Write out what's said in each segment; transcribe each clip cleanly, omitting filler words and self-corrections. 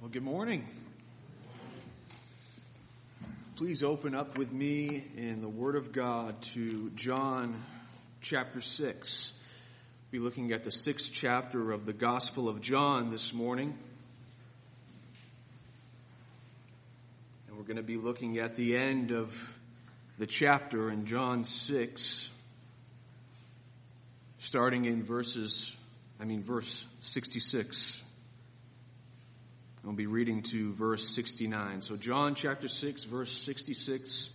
Well, good morning. Please open up with me in the Word of God to John chapter 6. We'll be looking at the 6th chapter of the Gospel of John this morning. And we're going to be looking at the end of the chapter in John 6, starting in verse 66. We'll be reading to verse 69. So John chapter 6, verse 66.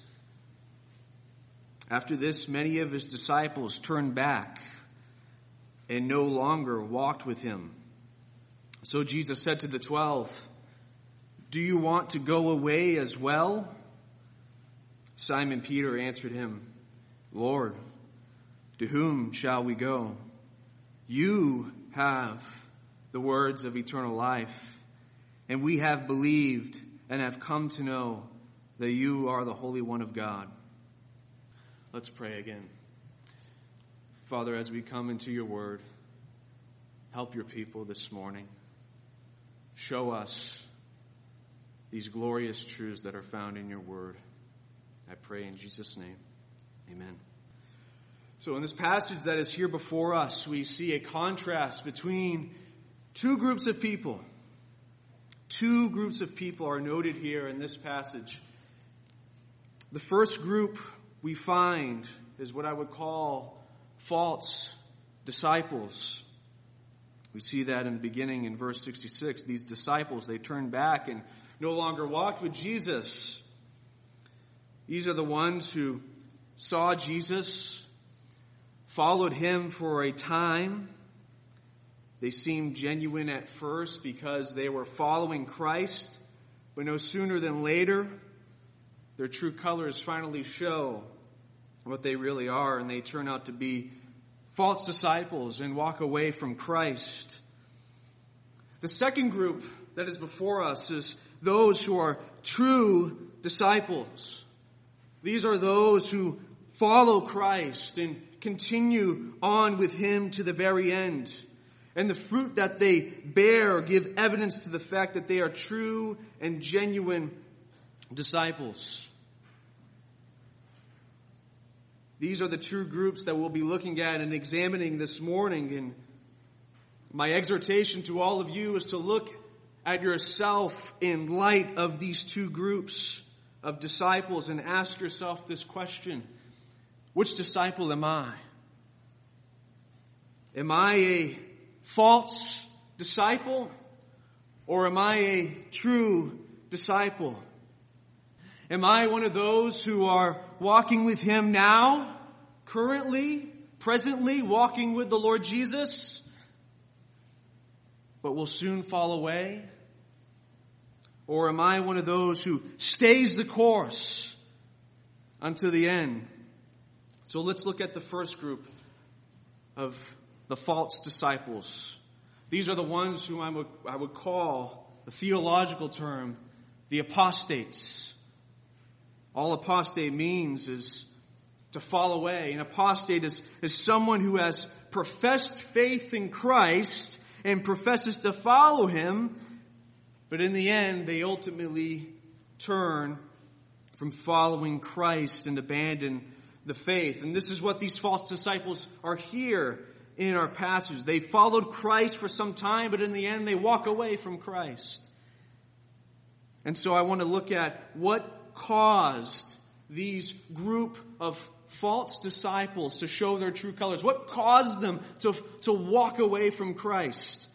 After this, many of his disciples turned back and no longer walked with him. So Jesus said to the 12, "Do you want to go away as well?" Simon Peter answered him, "Lord, to whom shall we go? You have the words of eternal life. And we have believed and have come to know that you are the Holy One of God." Let's pray again. Father, as we come into your word, help your people this morning. Show us these glorious truths that are found in your word. I pray in Jesus' name. Amen. So in this passage that is here before us, we see a contrast between two groups of people. Two groups of people are noted here in this passage. The first group we find is what I would call false disciples. We see that in the beginning in verse 66. These disciples, they turned back and no longer walked with Jesus. These are the ones who saw Jesus, followed him for a time. They seemed genuine at first because they were following Christ, but no sooner than later, their true colors finally show what they really are, and they turn out to be false disciples and walk away from Christ. The second group that is before us is those who are true disciples. These are those who follow Christ and continue on with him to the very end. And the fruit that they bear give evidence to the fact that they are true and genuine disciples. These are the two groups that we'll be looking at and examining this morning. And my exhortation to all of you is to look at yourself in light of these two groups of disciples and ask yourself this question: which disciple am I? Am I a false disciple, or am I a true disciple? Am I one of those who are walking with him now, currently, presently, walking with the Lord Jesus, but will soon fall away? Or am I one of those who stays the course unto the end? So let's look at the first group of the false disciples. These are the ones whom I would call, the theological term, the apostates. All apostate means is to fall away. An apostate is someone who has professed faith in Christ and professes to follow him, but in the end they ultimately turn from following Christ and abandon the faith. And this is what these false disciples are here in our passage. They followed Christ for some time, but in the end they walk away from Christ. And so I want to look at what caused these group of false disciples to show their true colors. What caused them to walk away from Christ?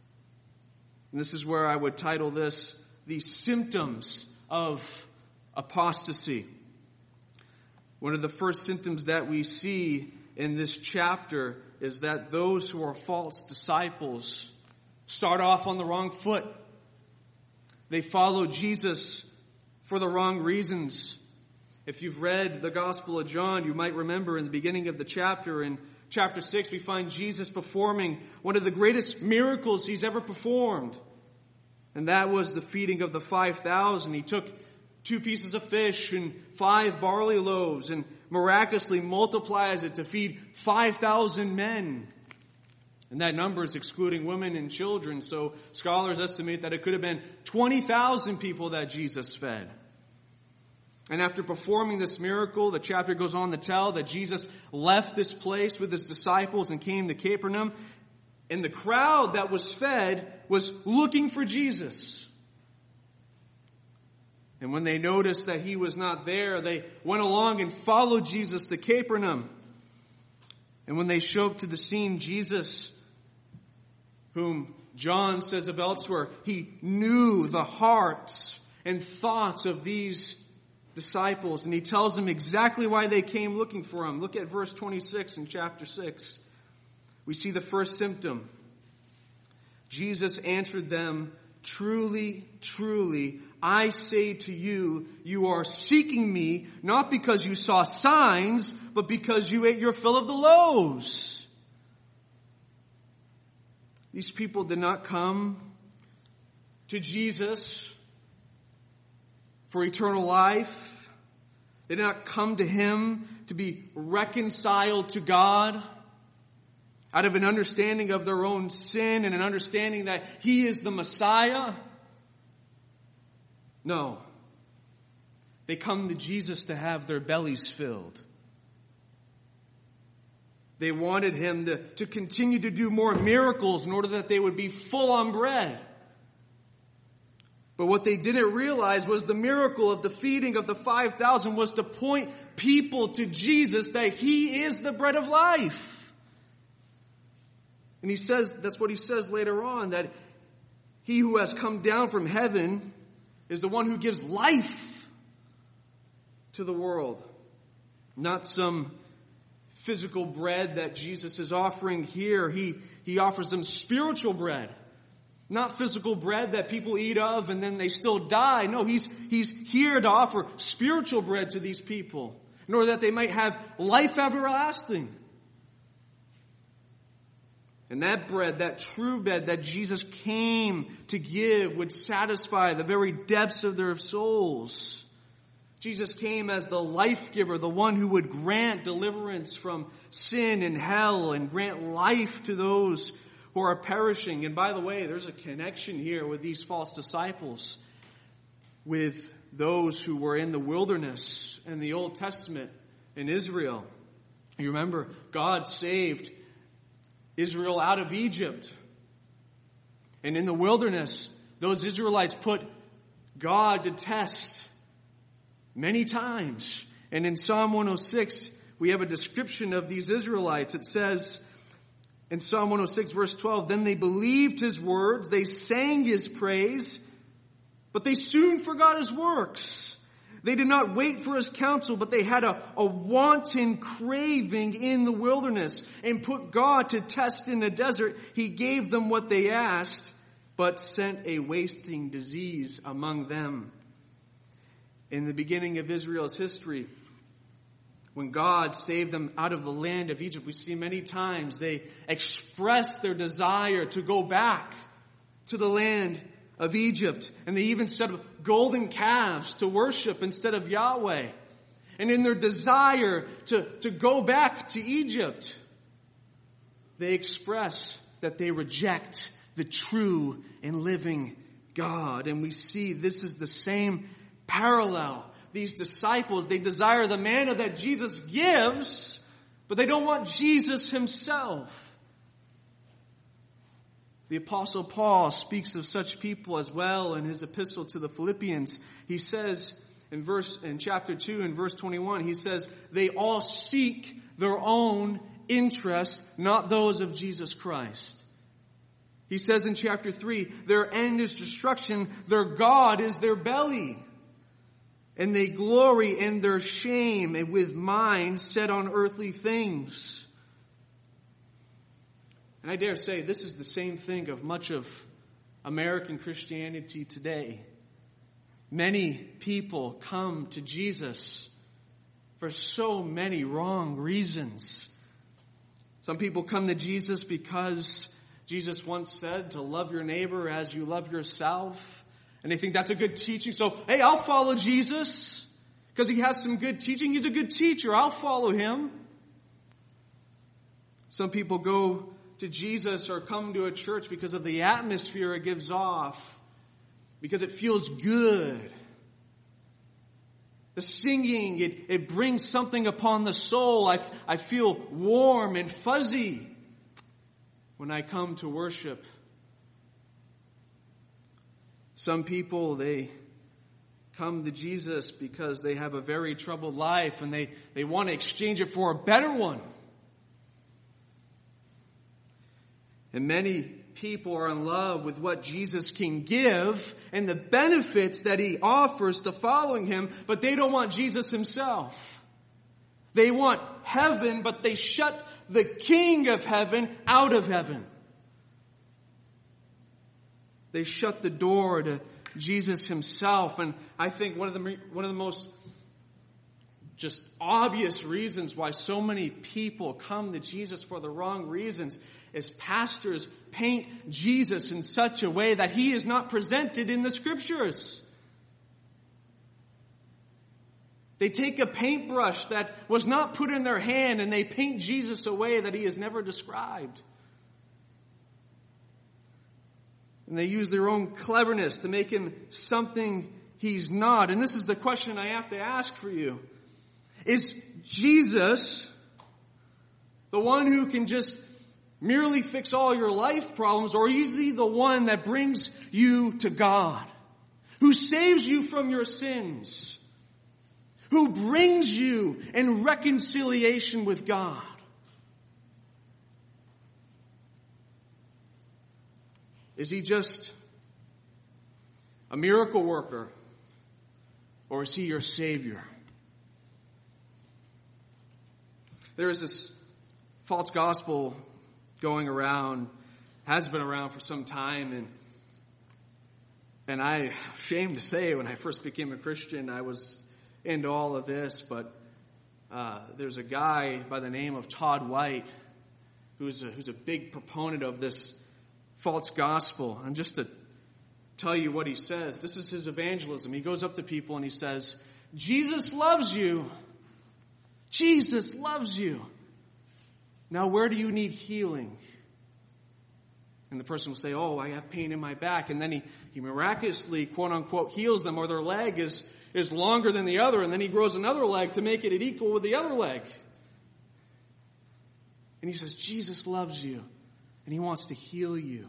And this is where I would title this, the symptoms of apostasy. One of the first symptoms that we see in this chapter is that those who are false disciples start off on the wrong foot. They follow Jesus for the wrong reasons. If you've read the Gospel of John, you might remember in the beginning of the chapter, in chapter 6, we find Jesus performing one of the greatest miracles he's ever performed. And that was the feeding of the 5,000. He took 2 pieces of fish and 5 barley loaves and miraculously multiplies it to feed 5,000 men. And that number is excluding women and children. So scholars estimate that it could have been 20,000 people that Jesus fed. And after performing this miracle, the chapter goes on to tell that Jesus left this place with his disciples and came to Capernaum. And the crowd that was fed was looking for Jesus. And when they noticed that he was not there, they went along and followed Jesus to Capernaum. And when they showed up to the scene, Jesus, whom John says of elsewhere, he knew the hearts and thoughts of these disciples. And he tells them exactly why they came looking for him. Look at verse 26 in chapter 6. We see the first symptom. Jesus answered them, "Truly, truly, I say to you, you are seeking me, not because you saw signs, but because you ate your fill of the loaves." These people did not come to Jesus for eternal life. They did not come to him to be reconciled to God out of an understanding of their own sin and an understanding that he is the Messiah. No. They come to Jesus to have their bellies filled. They wanted him to continue to do more miracles in order that they would be full on bread. But what they didn't realize was the miracle of the feeding of the 5,000 was to point people to Jesus, that he is the bread of life. And he says, that's what he says later on, that he who has come down from heaven is the one who gives life to the world. Not some physical bread that Jesus is offering here. He offers them spiritual bread. Not physical bread that people eat of and then they still die. No, he's here to offer spiritual bread to these people in order that they might have life everlasting. And that bread, that true bread that Jesus came to give, would satisfy the very depths of their souls. Jesus came as the life giver, the one who would grant deliverance from sin and hell and grant life to those who are perishing. And by the way, there's a connection here with these false disciples, with those who were in the wilderness in the Old Testament in Israel. You remember, God saved Israel out of Egypt. And in the wilderness, those Israelites put God to test many times. And in Psalm 106, we have a description of these Israelites. It says in Psalm 106 verse 12, "Then they believed his words, they sang his praise, but they soon forgot his works. They did not wait for his counsel, but they had a wanton craving in the wilderness and put God to test in the desert. He gave them what they asked, but sent a wasting disease among them." In the beginning of Israel's history, when God saved them out of the land of Egypt, we see many times they expressed their desire to go back to the land of Egypt. And they even set up golden calves to worship instead of Yahweh. And in their desire to go back to Egypt, they express that they reject the true and living God. And we see this is the same parallel. These disciples, they desire the manna that Jesus gives, but they don't want Jesus himself. The Apostle Paul speaks of such people as well in his epistle to the Philippians. He says in chapter 2 and verse 21, he says, "They all seek their own interests, not those of Jesus Christ." He says in chapter 3, "Their end is destruction, their God is their belly. And they glory in their shame and with minds set on earthly things." And I dare say this is the same thing of much of American Christianity today. Many people come to Jesus for so many wrong reasons. Some people come to Jesus because Jesus once said to love your neighbor as you love yourself. And they think that's a good teaching. So, hey, I'll follow Jesus because he has some good teaching. He's a good teacher. I'll follow him. Some people go to Jesus or come to a church because of the atmosphere it gives off, because it feels good. The singing, it brings something upon the soul. I feel warm and fuzzy when I come to worship. Some people, they come to Jesus because they have a very troubled life and they want to exchange it for a better one. And many people are in love with what Jesus can give and the benefits that he offers to following him, but they don't want Jesus himself. They want heaven, but they shut the King of heaven out of heaven. They shut the door to Jesus himself. And I think one of the most just obvious reasons why so many people come to Jesus for the wrong reasons is pastors paint Jesus in such a way that he is not presented in the Scriptures. They take a paintbrush that was not put in their hand and they paint Jesus a way that he is never described. And they use their own cleverness to make him something he's not. And this is the question I have to ask for you. Is Jesus the one who can just merely fix all your life problems, or is he the one that brings you to God? Who saves you from your sins? Who brings you in reconciliation with God? Is he just a miracle worker? Or is he your Savior? There is this false gospel going around, has been around for some time, and I'm ashamed to say when I first became a Christian, I was into all of this, but there's a guy by the name of Todd White who's a big proponent of this false gospel. And just to tell you what he says, this is his evangelism. He goes up to people and he says, Jesus loves you. Jesus loves you. Now where do you need healing? And the person will say, oh, I have pain in my back. And then he miraculously, quote unquote, heals them, or their leg is longer than the other. And then he grows another leg to make it equal with the other leg. And he says, Jesus loves you. And he wants to heal you.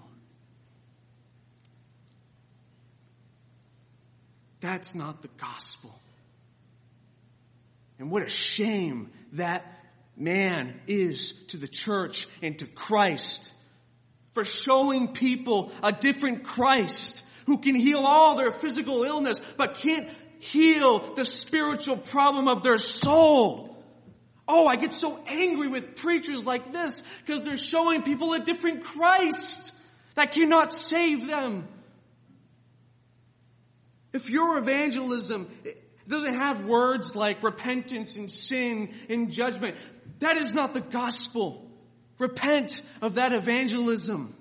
That's not the gospel. And what a shame that man is to the church and to Christ for showing people a different Christ who can heal all their physical illness but can't heal the spiritual problem of their soul. Oh, I get so angry with preachers like this because they're showing people a different Christ that cannot save them. If your evangelism doesn't have words like repentance and sin and judgment, that is not the gospel. Repent of that evangelism.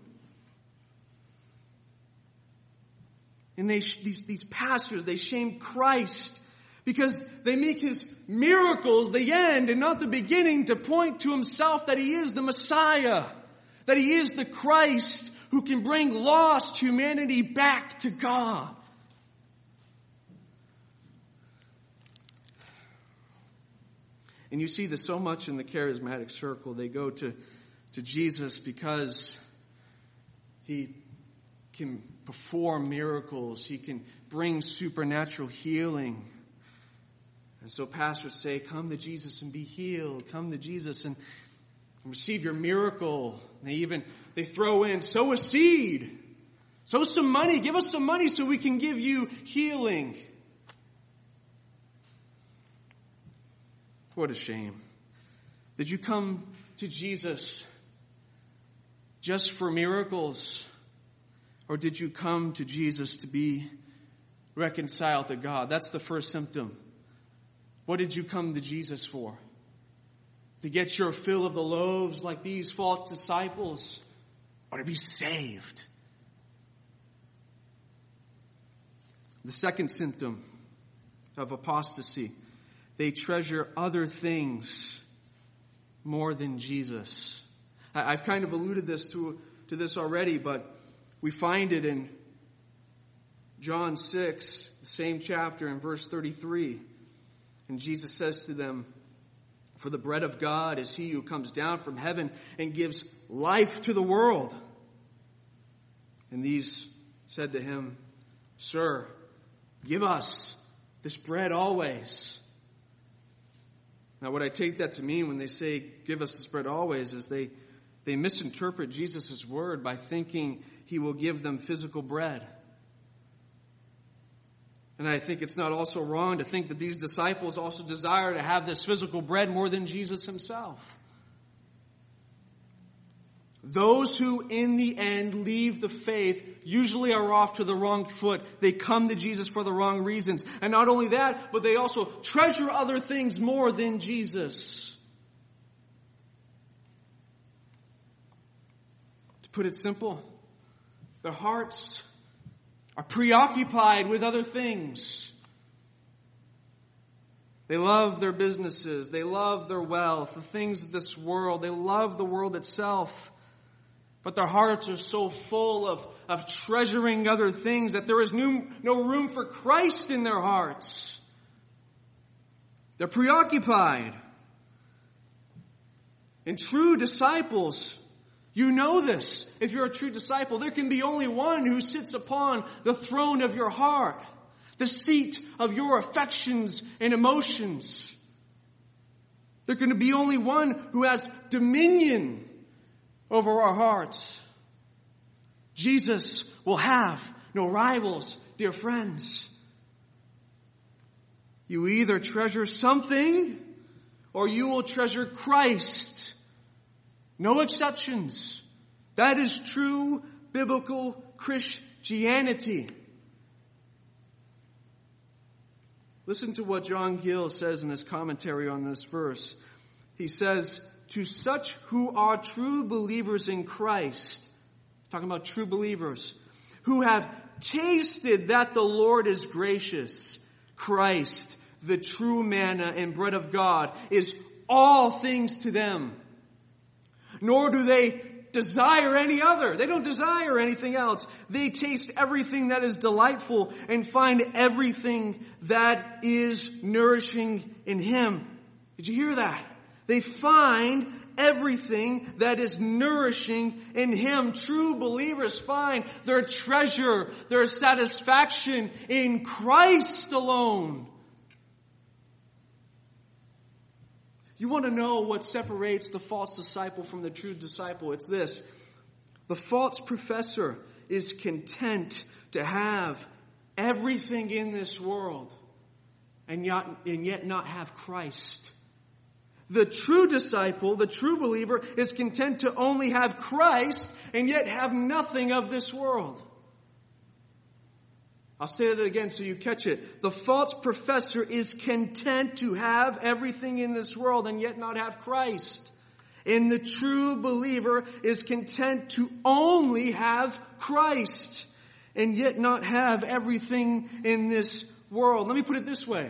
And these pastors, they shame Christ because they make his miracles the end and not the beginning to point to himself that he is the Messiah, that he is the Christ who can bring lost humanity back to God. And you see this so much in the charismatic circle. They go to Jesus because he can perform miracles. He can bring supernatural healing. And so pastors say, come to Jesus and be healed. Come to Jesus and receive your miracle. And they throw in, sow a seed. Sow some money. Give us some money so we can give you healing. What a shame. Did you come to Jesus just for miracles? Or did you come to Jesus to be reconciled to God? That's the first symptom. What did you come to Jesus for? To get your fill of the loaves like these false disciples? Or to be saved? The second symptom of apostasy: they treasure other things more than Jesus. I've kind of alluded to this already, but we find it in John 6, the same chapter, in verse 33. And Jesus says to them, "For the bread of God is he who comes down from heaven and gives life to the world." And these said to him, "Sir, give us this bread always." Now, what I take that to mean when they say, "Give us this bread always," is they misinterpret Jesus' word by thinking he will give them physical bread. And I think it's not also wrong to think that these disciples also desire to have this physical bread more than Jesus himself. Those who in the end leave the faith usually are off to the wrong foot. They come to Jesus for the wrong reasons. And not only that, but they also treasure other things more than Jesus. To put it simple, their hearts are preoccupied with other things. They love their businesses. They love their wealth, the things of this world. They love the world itself. But their hearts are so full of treasuring other things that there is no room for Christ in their hearts. They're preoccupied. And true disciples, you know this. If you're a true disciple, there can be only one who sits upon the throne of your heart, the seat of your affections and emotions. There can be only one who has dominion over our hearts. Jesus will have no rivals, dear friends. You either treasure something or you will treasure Christ. No exceptions. That is true biblical Christianity. Listen to what John Gill says in his commentary on this verse. He says, "To such who are true believers in Christ," talking about true believers, "who have tasted that the Lord is gracious, Christ, the true manna and bread of God, is all things to them. Nor do they desire any other." They don't desire anything else. "They taste everything that is delightful and find everything that is nourishing in Him." Did you hear that? They find everything that is nourishing in Him. True believers find their treasure, their satisfaction in Christ alone. You want to know what separates the false disciple from the true disciple? It's this. The false professor is content to have everything in this world and yet not have Christ. The true disciple, the true believer, is content to only have Christ and yet have nothing of this world. I'll say it again so you catch it. The false professor is content to have everything in this world and yet not have Christ. And the true believer is content to only have Christ and yet not have everything in this world. Let me put it this way.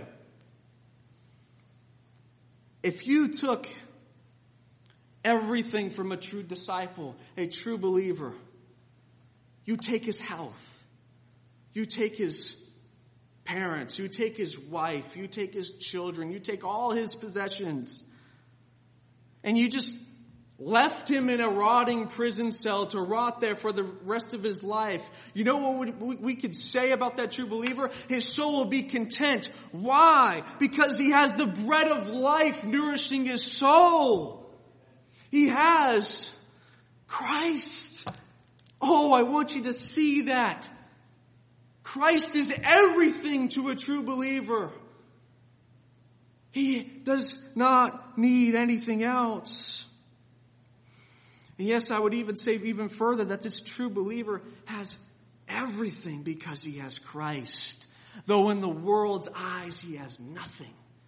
If you took everything from a true disciple, a true believer, you take his health, you take his parents, you take his wife, you take his children, you take all his possessions, and you just left him in a rotting prison cell to rot there for the rest of his life. You know what we could say about that true believer? His soul will be content. Why? Because he has the bread of life nourishing his soul. He has Christ. Oh, I want you to see that. Christ is everything to a true believer. He does not need anything else. And yes, I would even say even further that this true believer has everything because he has Christ. Though in the world's eyes he has nothing.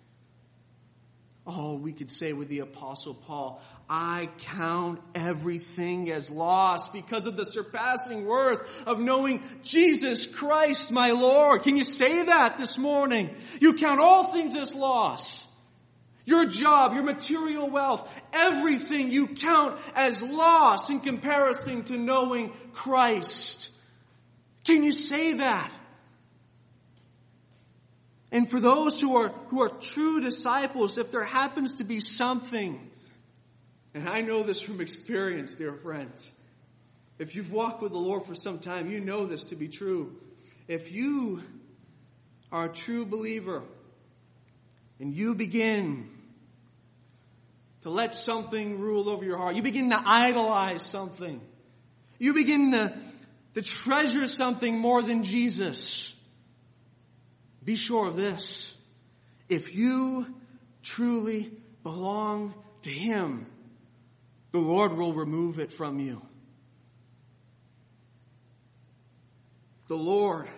Oh, we could say with the Apostle Paul, I count everything as lost because of the surpassing worth of knowing Jesus Christ, my Lord. Can you say that this morning? You count all things as lost. Your job, your material wealth, everything you count as loss in comparison to knowing Christ. Can you say that? And for those who are true disciples, if there happens to be something, and I know this from experience, dear friends, if you've walked with the Lord for some time, you know this to be true. If you are a true believer and you begin to let something rule over your heart, you begin to idolize something, you begin to treasure something more than Jesus, be sure of this. If you truly belong to Him, the Lord will remove it from you. The Lord,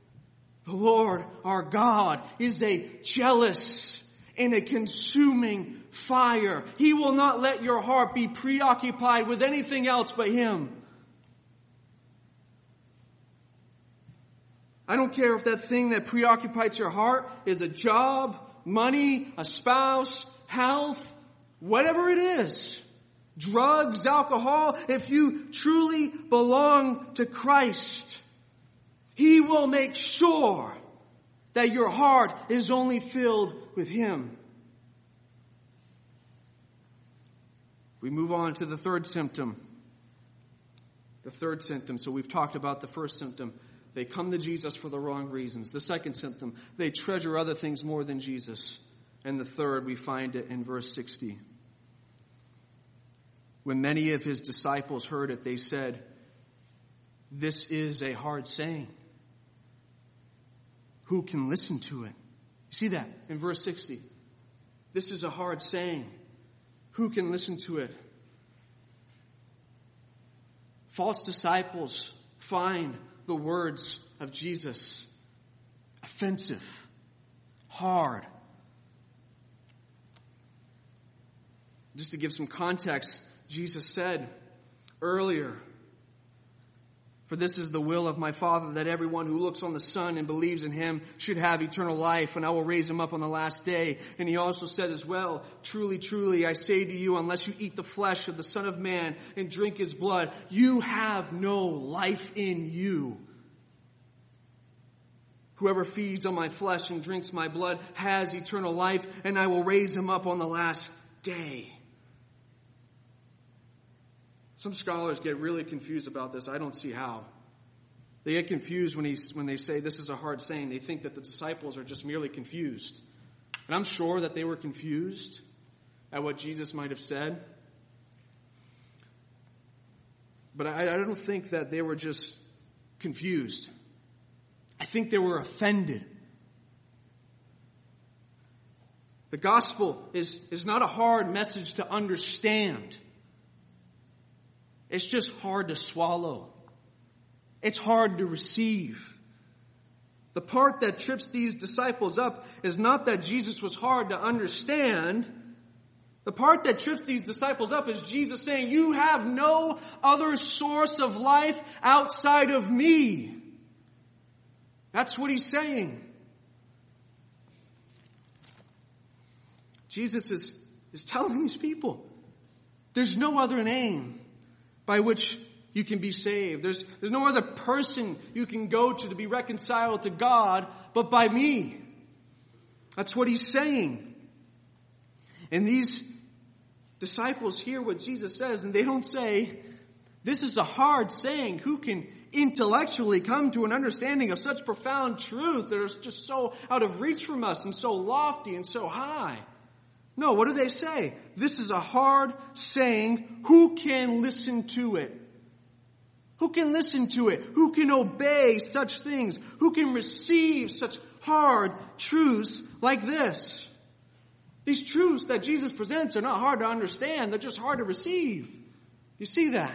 our God, is a jealous and a consuming fire. He will not let your heart be preoccupied with anything else but Him. I don't care if that thing that preoccupies your heart is a job, money, a spouse, health, whatever it is. Drugs, alcohol. If you truly belong to Christ, He will make sure that your heart is only filled with Him. We move on to the third symptom. The third symptom. So we've talked about the first symptom. They come to Jesus for the wrong reasons. The second symptom, they treasure other things more than Jesus. And the third, we find it in verse 60. When many of His disciples heard it, they said, "This is a hard saying. Who can listen to it?" You see that in verse 60. This is a hard saying. Who can listen to it? False disciples find the words of Jesus offensive, hard. Just to give some context, Jesus said earlier, "For this is the will of my Father, that everyone who looks on the Son and believes in Him should have eternal life, and I will raise him up on the last day." And He also said as well, "Truly, truly, I say to you, unless you eat the flesh of the Son of Man and drink His blood, you have no life in you. Whoever feeds on my flesh and drinks my blood has eternal life, and I will raise him up on the last day." Some scholars get really confused about this. I don't see how. They get confused when they say this is a hard saying. They think that the disciples are just merely confused. And I'm sure that they were confused at what Jesus might have said. But I don't think that they were just confused. I think they were offended. The gospel is not a hard message to understand. It's just hard to swallow. It's hard to receive. The part that trips these disciples up is not that Jesus was hard to understand. The part that trips these disciples up is Jesus saying, "You have no other source of life outside of me." That's what He's saying. Jesus is telling these people, there's no other name by which you can be saved. There's no other person you can go to be reconciled to God but by me. That's what He's saying. And these disciples hear what Jesus says, and they don't say, "This is a hard saying. Who can intellectually come to an understanding of such profound truths that are just so out of reach from us and so lofty and so high?" No, what do they say? "This is a hard saying. Who can listen to it?" Who can listen to it? Who can obey such things? Who can receive such hard truths like this? These truths that Jesus presents are not hard to understand. They're just hard to receive. You see that?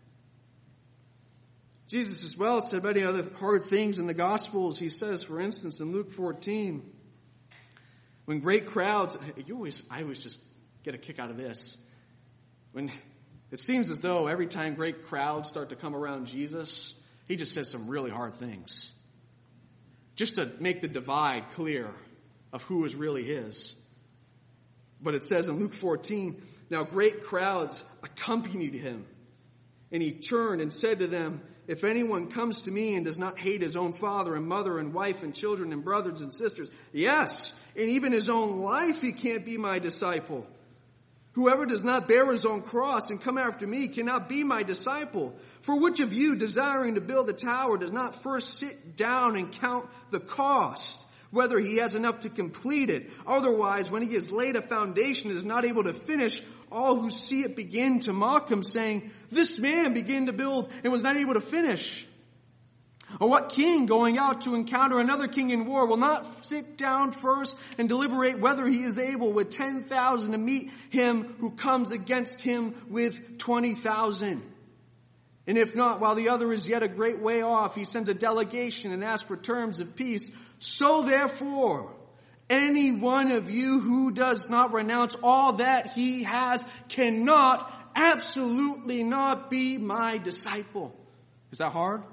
Jesus as well said many other hard things in the Gospels. He says, for instance, in Luke 14, when great crowds, I always just get a kick out of this. When it seems as though every time great crowds start to come around Jesus, He just says some really hard things. Just to make the divide clear of who is really His. But it says in Luke 14, now great crowds accompanied him. And he turned and said to them, if anyone comes to me and does not hate his own father and mother and wife and children and brothers and sisters, yes, and even his own life, he can't be my disciple. Whoever does not bear his own cross and come after me cannot be my disciple. For which of you, desiring to build a tower, does not first sit down and count the cost, whether he has enough to complete it? Otherwise, when he has laid a foundation and is not able to finish, all who see it begin to mock him, saying, this man began to build and was not able to finish. Or what king going out to encounter another king in war will not sit down first and deliberate whether he is able with 10,000 to meet him who comes against him with 20,000? And if not, while the other is yet a great way off, he sends a delegation and asks for terms of peace. So therefore, any one of you who does not renounce all that he has cannot, absolutely not be my disciple. Is that hard?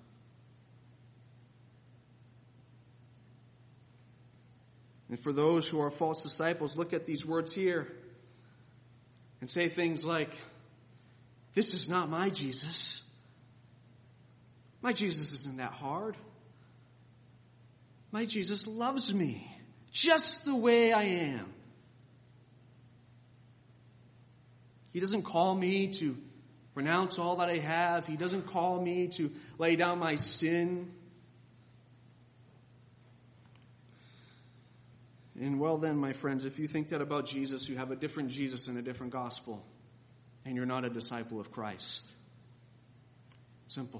And for those who are false disciples, look at these words here and say things like, this is not my Jesus. My Jesus isn't that hard. My Jesus loves me just the way I am. He doesn't call me to renounce all that I have. He doesn't call me to lay down my sin. And well then, my friends, if you think that about Jesus, you have a different Jesus and a different gospel, and you're not a disciple of Christ. Simple.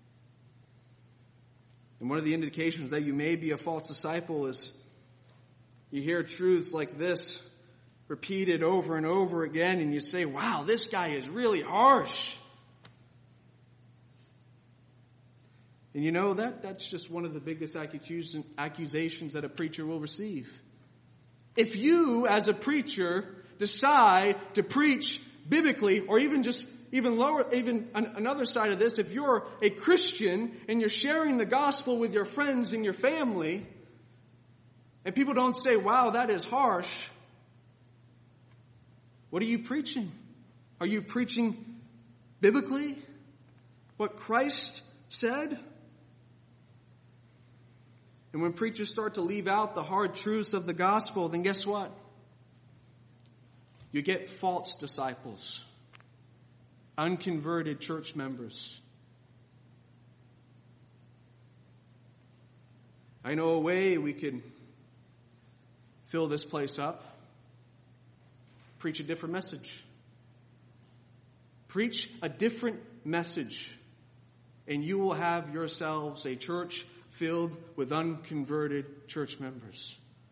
And one of the indications that you may be a false disciple is you hear truths like this repeated over and over again, and you say, wow, this guy is really harsh. And you know, that's just one of the biggest accusations that a preacher will receive. If you, as a preacher, decide to preach biblically, or even another side of this, if you're a Christian and you're sharing the gospel with your friends and your family, and people don't say, wow, that is harsh, what are you preaching? Are you preaching biblically? What Christ said? And when preachers start to leave out the hard truths of the gospel, then guess what? You get false disciples, unconverted church members. I know a way we could fill this place up. Preach a different message. Preach a different message, and you will have yourselves a church filled with unconverted church members.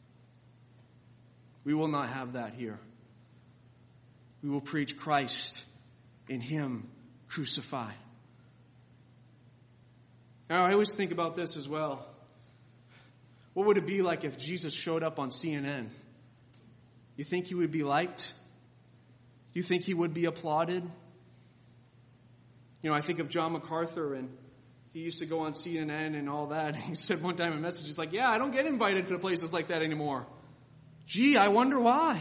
We will not have that here. We will preach Christ in Him crucified. Now, I always think about this as well. What would it be like if Jesus showed up on CNN? You think He would be liked? You think He would be applauded? You know, I think of John MacArthur, and he used to go on CNN and all that. He said one time in a message, he's like, yeah, I don't get invited to places like that anymore. Gee, I wonder why.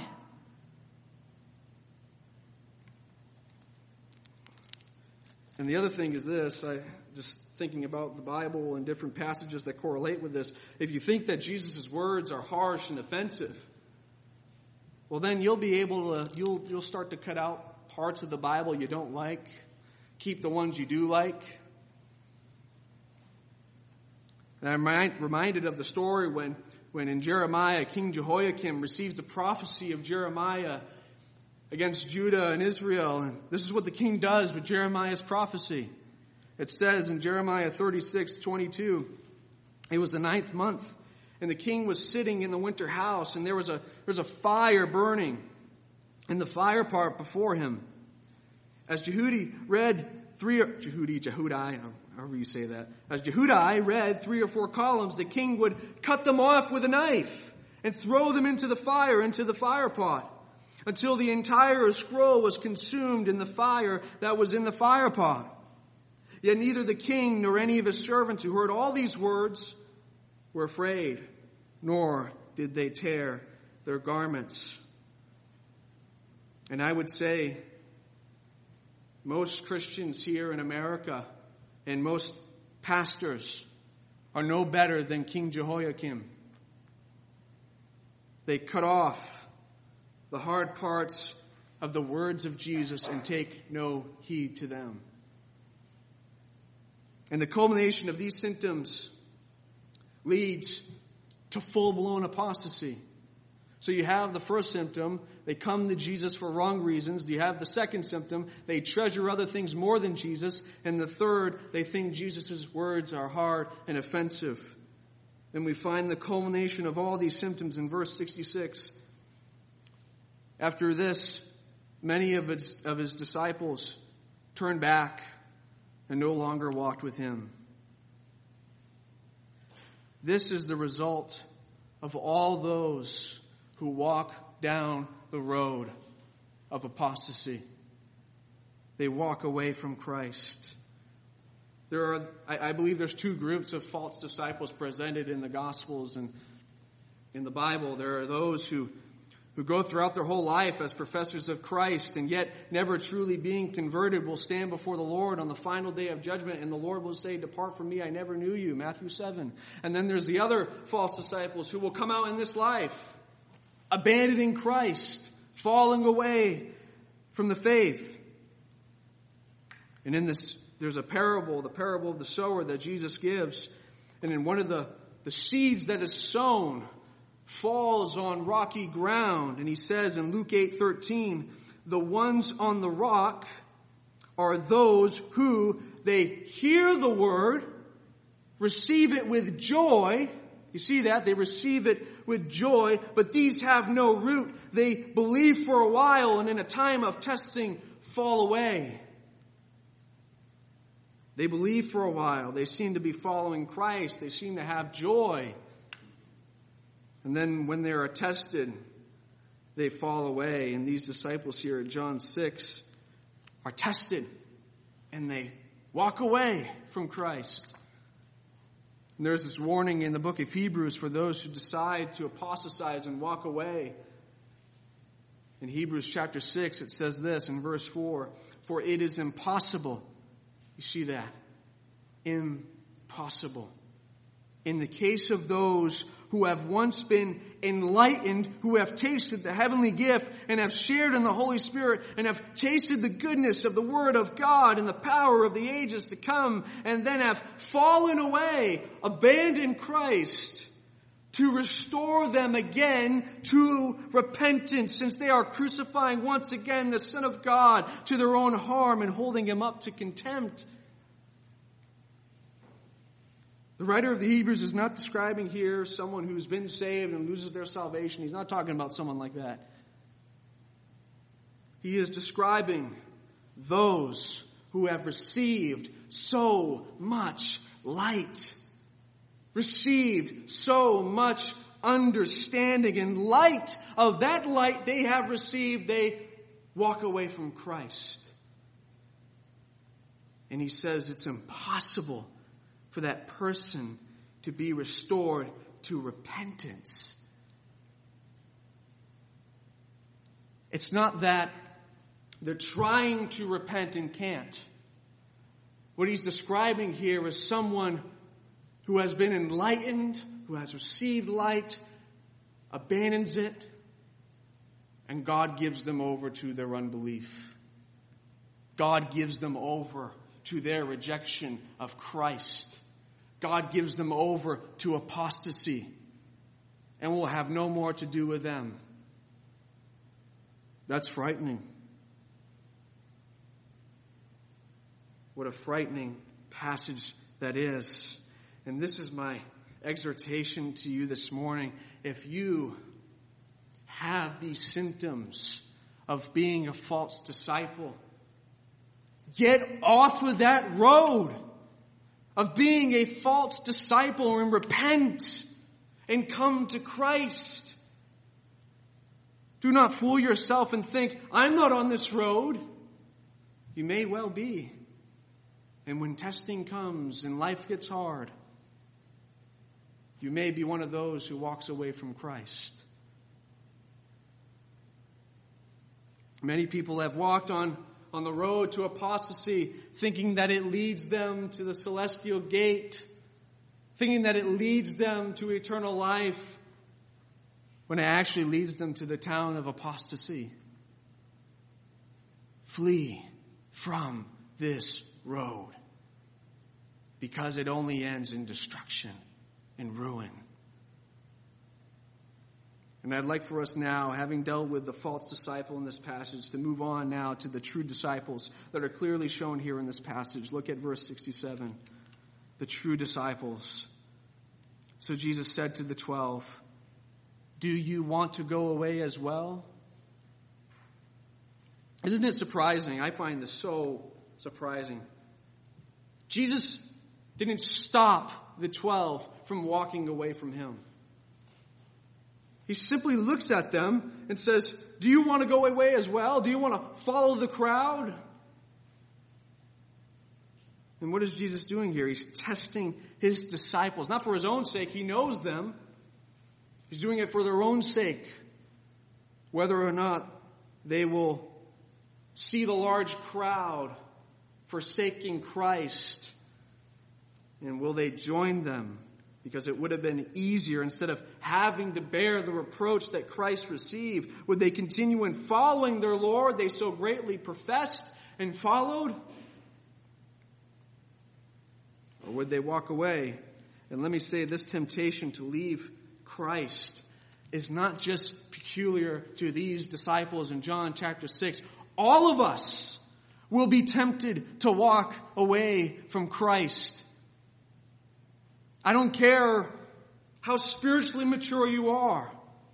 And the other thing is this, I just thinking about the Bible and different passages that correlate with this. If you think that Jesus' words are harsh and offensive, well then you'll be able to, you'll start to cut out parts of the Bible you don't like, keep the ones you do like. And I'm reminded of the story when in Jeremiah, King Jehoiakim receives the prophecy of Jeremiah against Judah and Israel. And this is what the king does with Jeremiah's prophecy. It says in Jeremiah 36:22, it was the 9th month, and the king was sitting in the winter house, and there was a fire burning in the fire part before him. As Jehudi read however you say that. As Jehudi read 3 or 4 columns, the king would cut them off with a knife and throw them into the fire pot, until the entire scroll was consumed in the fire that was in the fire pot. Yet neither the king nor any of his servants who heard all these words were afraid, nor did they tear their garments. And I would say most Christians here in America and most pastors are no better than King Jehoiakim. They cut off the hard parts of the words of Jesus and take no heed to them. And the culmination of these symptoms leads to full-blown apostasy. So you have the first symptom, they come to Jesus for wrong reasons. You have the second symptom, they treasure other things more than Jesus. And the third, they think Jesus' words are hard and offensive. And we find the culmination of all these symptoms in verse 66. After this, many of his disciples turned back and no longer walked with him. This is the result of all those who walk down the road of apostasy. They walk away from Christ. I believe there's two groups of false disciples presented in the Gospels and in the Bible. There are those who go throughout their whole life as professors of Christ and yet never truly being converted will stand before the Lord on the final day of judgment, and the Lord will say, "Depart from me, I never knew you," Matthew 7. And then there's the other false disciples who will come out in this life, abandoning Christ, falling away from the faith. And in this, there's a parable, the parable of the sower that Jesus gives. And in one of the seeds that is sown falls on rocky ground. And he says in Luke 8:13, the ones on the rock are those who they hear the word, receive it with joy. You see that? They receive it with joy, but these have no root. They believe for a while and in a time of testing fall away. They believe for a while. They seem to be following Christ. They seem to have joy. And then when they are tested, they fall away. And these disciples here at John 6 are tested and they walk away from Christ. And there's this warning in the book of Hebrews for those who decide to apostatize and walk away. In Hebrews chapter 6, it says this in verse 4, "For it is impossible," you see that? Impossible. "In the case of those who have once been enlightened, who have tasted the heavenly gift and have shared in the Holy Spirit and have tasted the goodness of the Word of God and the power of the ages to come, and then have fallen away, abandoned Christ, to restore them again to repentance, since they are crucifying once again the Son of God to their own harm and holding him up to contempt." The writer of the Hebrews is not describing here someone who's been saved and loses their salvation. He's not talking about someone like that. He is describing those who have received so much light, received so much understanding. In light of that light they have received, they walk away from Christ. And he says it's impossible for that person to be restored to repentance. It's not that they're trying to repent and can't. What he's describing here is someone who has been enlightened, who has received light, abandons it, and God gives them over to their unbelief. God gives them over to their rejection of Christ. God gives them over to apostasy and will have no more to do with them. That's frightening. What a frightening passage that is. And this is my exhortation to you this morning. If you have these symptoms of being a false disciple, get off of that road of being a false disciple and repent and come to Christ. Do not fool yourself and think, I'm not on this road. You may well be. And when testing comes and life gets hard, you may be one of those who walks away from Christ. Many people have walked on the road to apostasy, thinking that it leads them to the celestial gate, thinking that it leads them to eternal life, when it actually leads them to the town of apostasy. Flee from this road, because it only ends in destruction and ruin. And I'd like for us now, having dealt with the false disciple in this passage, to move on now to the true disciples that are clearly shown here in this passage. Look at verse 67. The true disciples. So Jesus said to the 12, "Do you want to go away as well?" Isn't it surprising? I find this so surprising. Jesus didn't stop the 12 from walking away from him. He simply looks at them and says, "Do you want to go away as well? Do you want to follow the crowd?" And what is Jesus doing here? He's testing his disciples, not for his own sake. He knows them. He's doing it for their own sake, whether or not they will see the large crowd forsaking Christ, and will they join them? Because it would have been easier, instead of having to bear the reproach that Christ received, would they continue in following their Lord they so greatly professed and followed? Or would they walk away? And let me say, this temptation to leave Christ is not just peculiar to these disciples in John chapter 6. All of us will be tempted to walk away from Christ. I don't care how spiritually mature you are.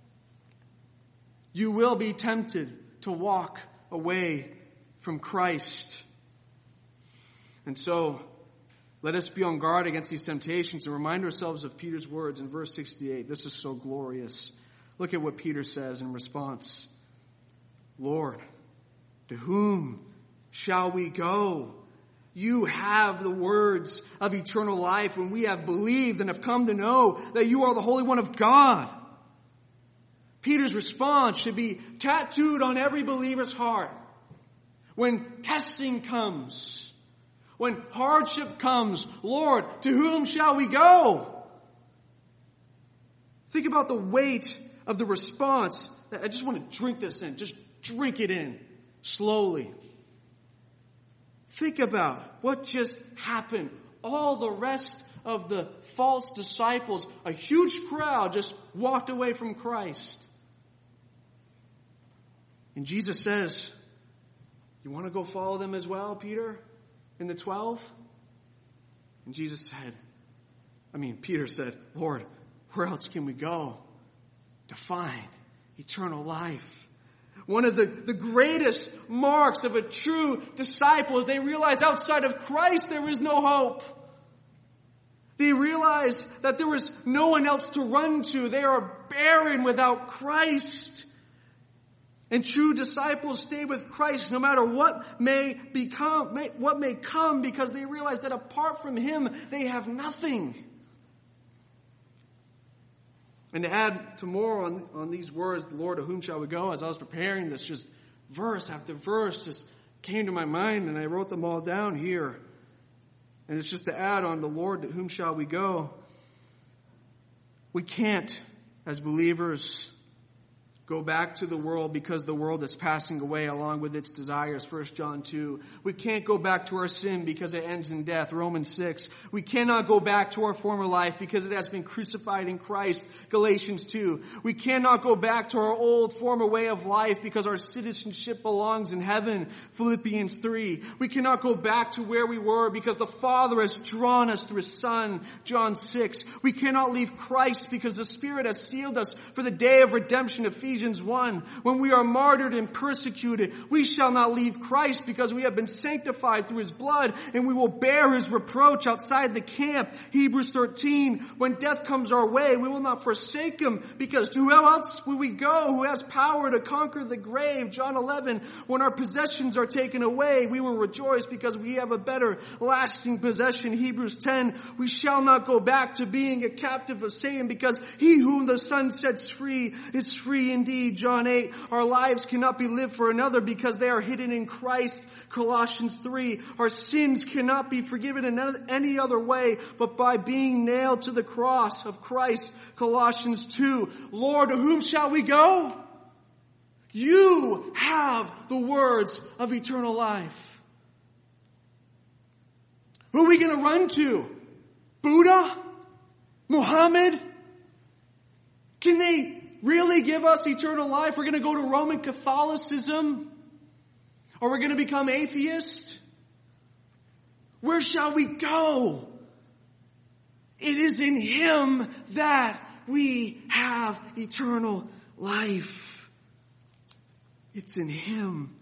You will be tempted to walk away from Christ. And so, let us be on guard against these temptations and remind ourselves of Peter's words in verse 68. This is so glorious. Look at what Peter says in response. "Lord, to whom shall we go? You have the words of eternal life, when we have believed and have come to know that you are the Holy One of God." Peter's response should be tattooed on every believer's heart. When testing comes, when hardship comes, "Lord, to whom shall we go?" Think about the weight of the response. I just want to drink this in. Just drink it in slowly. Think about what just happened. All the rest of the false disciples, a huge crowd, just walked away from Christ. And Jesus says, "You want to go follow them as well, Peter, and the 12? And Peter said, "Lord, where else can we go to find eternal life?" One of the greatest marks of a true disciple is they realize outside of Christ there is no hope. They realize that there is no one else to run to. They are barren without Christ. And true disciples stay with Christ no matter what may come, because they realize that apart from him they have nothing. And to add to more on these words, "Lord, to whom shall we go?" as I was preparing this, just verse after verse just came to my mind, and I wrote them all down here. And it's just to add on the "Lord, to whom shall we go?" We can't, as believers, go back to the world because the world is passing away along with its desires. 1 John 2. We can't go back to our sin because it ends in death. Romans 6. We cannot go back to our former life because it has been crucified in Christ. Galatians 2. We cannot go back to our old former way of life because our citizenship belongs in heaven. Philippians 3. We cannot go back to where we were because the Father has drawn us through His Son. John 6. We cannot leave Christ because the Spirit has sealed us for the day of redemption. Ephesians 1. When we are martyred and persecuted, we shall not leave Christ because we have been sanctified through His blood, and we will bear His reproach outside the camp. Hebrews 13. When death comes our way, we will not forsake Him, because to who else will we go who has power to conquer the grave? John 11. When our possessions are taken away, we will rejoice because we have a better lasting possession. Hebrews 10. We shall not go back to being a captive of Satan, because he whom the Son sets free is free indeed. indeed, John 8, our lives cannot be lived for another because they are hidden in Christ. Colossians 3, our sins cannot be forgiven in any other way but by being nailed to the cross of Christ. Colossians 2, Lord, to whom shall we go? You have the words of eternal life. Who are we going to run to? Buddha? Muhammad? Can they really give us eternal life? We're going to go to Roman Catholicism? Or we're going to become atheists? Where shall we go? It is in Him that we have eternal life. It's in Him.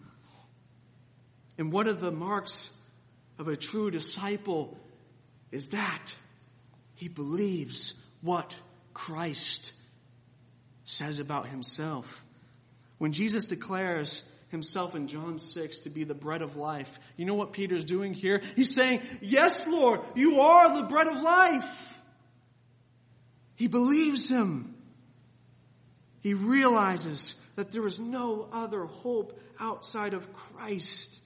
And one of the marks of a true disciple is that he believes what Christ says about Himself. When Jesus declares Himself in John 6 to be the bread of life, you know what Peter's doing here? He's saying, yes, Lord, you are the bread of life. He believes Him. He realizes that there is no other hope outside of Christ.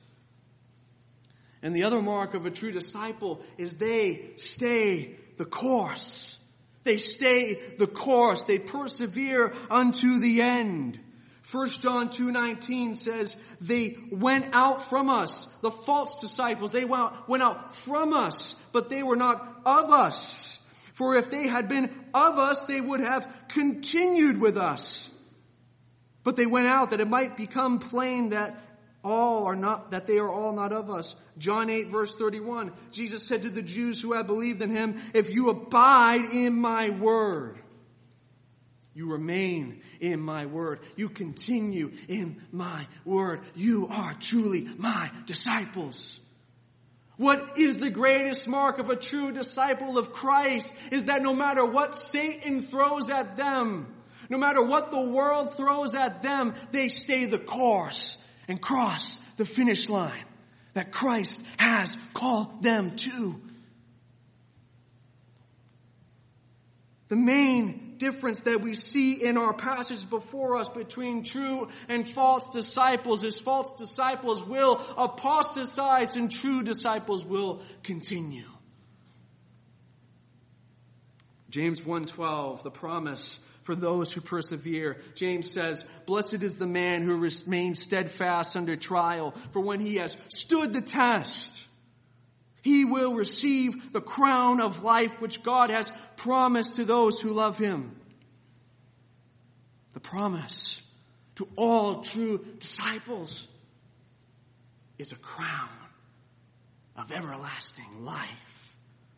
And the other mark of a true disciple is they stay the course. They stay the course. They persevere unto the end. 1 John 2:19 says, they went out from us. The false disciples, they went out from us, but they were not of us. For if they had been of us, they would have continued with us. But they went out that it might become plain that they are all not of us. John 8 verse 31, Jesus said to the Jews who had believed in Him, if you abide in my word, you remain in my word, you continue in my word, you are truly my disciples. What is the greatest mark of a true disciple of Christ is that no matter what Satan throws at them, no matter what the world throws at them, they stay the course and cross the finish line that Christ has called them to. The main difference that we see in our passage before us between true and false disciples is false disciples will apostatize and true disciples will continue. James 1:12, the promise for those who persevere. James says, blessed is the man who remains steadfast under trial, for when he has stood the test, he will receive the crown of life which God has promised to those who love Him. The promise to all true disciples is a crown of everlasting life.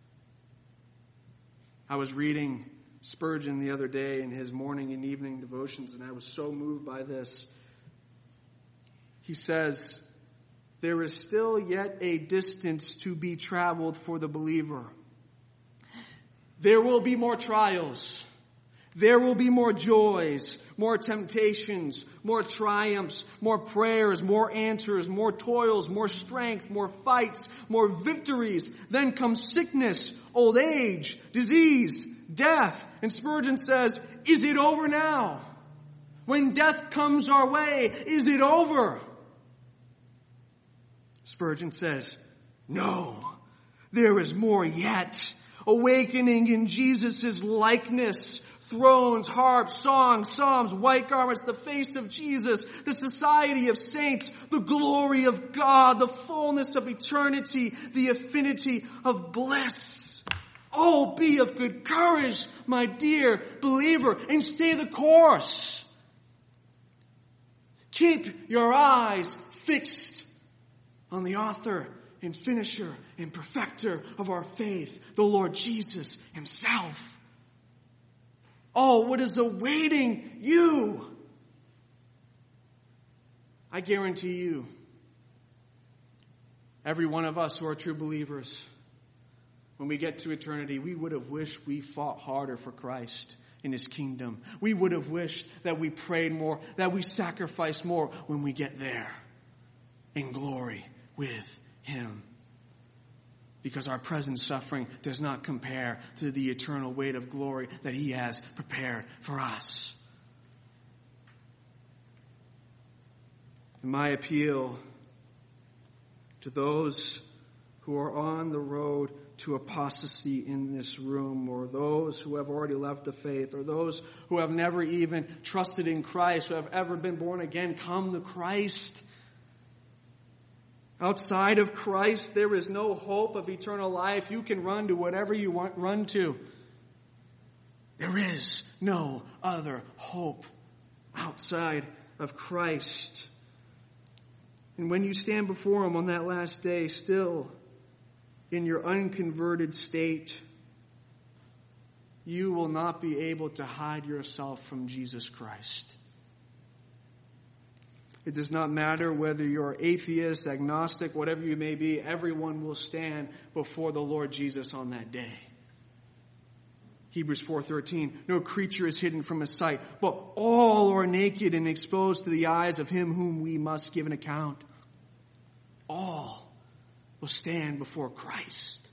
I was reading Spurgeon the other day in his morning and evening devotions, and I was so moved by this. He says, there is still yet a distance to be traveled for the believer. There will be more trials. There will be more joys, more temptations, more triumphs, more prayers, more answers, more toils, more strength, more fights, more victories. Then comes sickness, old age, disease, death. And Spurgeon says, is it over now? When death comes our way, is it over? Spurgeon says, no, there is more yet. Awakening in Jesus' likeness, thrones, harps, songs, psalms, white garments, the face of Jesus, the society of saints, the glory of God, the fullness of eternity, the affinity of bliss. Oh, be of good courage, my dear believer, and stay the course. Keep your eyes fixed on the author and finisher and perfecter of our faith, the Lord Jesus Himself. Oh, what is awaiting you? I guarantee you, every one of us who are true believers, when we get to eternity, we would have wished we fought harder for Christ in His kingdom. We would have wished that we prayed more, that we sacrificed more when we get there in glory with Him. Because our present suffering does not compare to the eternal weight of glory that He has prepared for us. And my appeal to those who are on the road to apostasy in this room, or those who have already left the faith, or those who have never even trusted in Christ, who have ever been born again, come to Christ. Outside of Christ, there is no hope of eternal life. You can run to whatever you want run to. There is no other hope outside of Christ. And when you stand before Him on that last day, still in your unconverted state, you will not be able to hide yourself from Jesus Christ. It does not matter whether you're atheist, agnostic, whatever you may be, everyone will stand before the Lord Jesus on that day. Hebrews 4:13, no creature is hidden from His sight, but all are naked and exposed to the eyes of Him whom we must give an account. All will stand before Christ.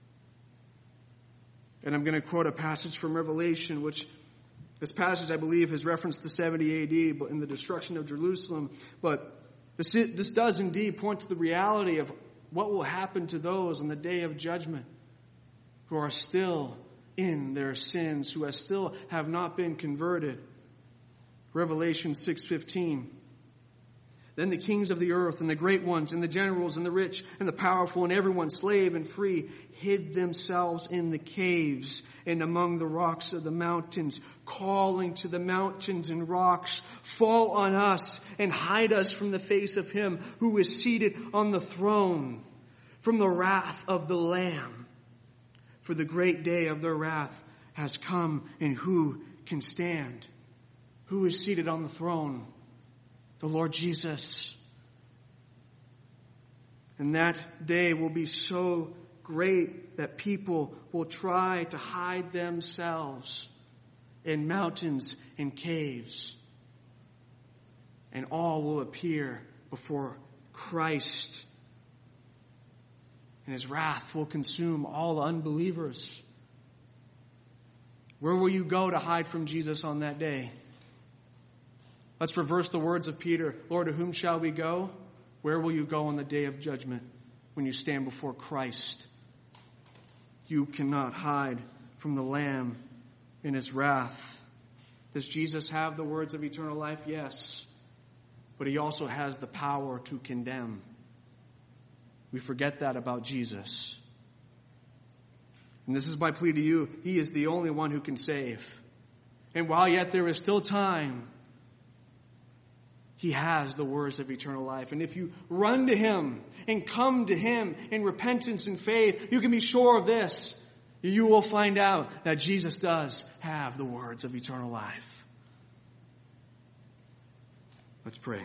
And I'm going to quote a passage from Revelation, which this passage, I believe, has reference to 70 AD, but in the destruction of Jerusalem. But this does indeed point to the reality of what will happen to those on the day of judgment who are still in their sins, who still have not been converted. Revelation 6:15. Then the kings of the earth and the great ones and the generals and the rich and the powerful and everyone, slave and free, hid themselves in the caves and among the rocks of the mountains, calling to the mountains and rocks, fall on us and hide us from the face of Him who is seated on the throne, from the wrath of the Lamb. For the great day of their wrath has come, and who can stand? Who is seated on the throne? The Lord Jesus. And that day will be so great that people will try to hide themselves in mountains and caves. And all will appear before Christ. And His wrath will consume all unbelievers. Where will you go to hide from Jesus on that day? Let's reverse the words of Peter. Lord, to whom shall we go? Where will you go on the day of judgment when you stand before Christ? You cannot hide from the Lamb in His wrath. Does Jesus have the words of eternal life? Yes. But He also has the power to condemn. We forget that about Jesus. And this is my plea to you. He is the only one who can save. And while yet there is still time, He has the words of eternal life. And if you run to Him and come to Him in repentance and faith, you can be sure of this. You will find out that Jesus does have the words of eternal life. Let's pray.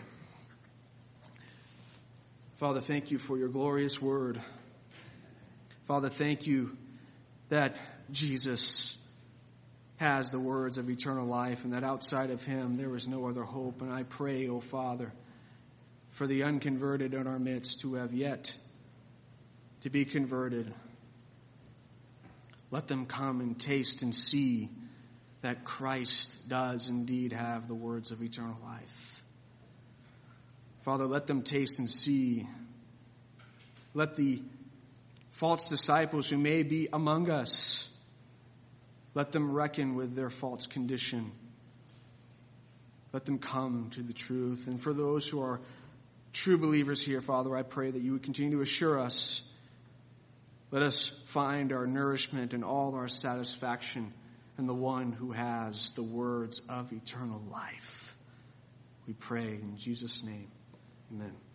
Father, thank You for Your glorious word. Father, thank You that Jesus has the words of eternal life, and that outside of Him there is no other hope. And I pray, O Father, for the unconverted in our midst who have yet to be converted. Let them come and taste and see that Christ does indeed have the words of eternal life. Father, let them taste and see. Let the false disciples who may be among us, let them reckon with their false condition. Let them come to the truth. And for those who are true believers here, Father, I pray that You would continue to assure us. Let us find our nourishment and all our satisfaction in the one who has the words of eternal life. We pray in Jesus' name. Amen.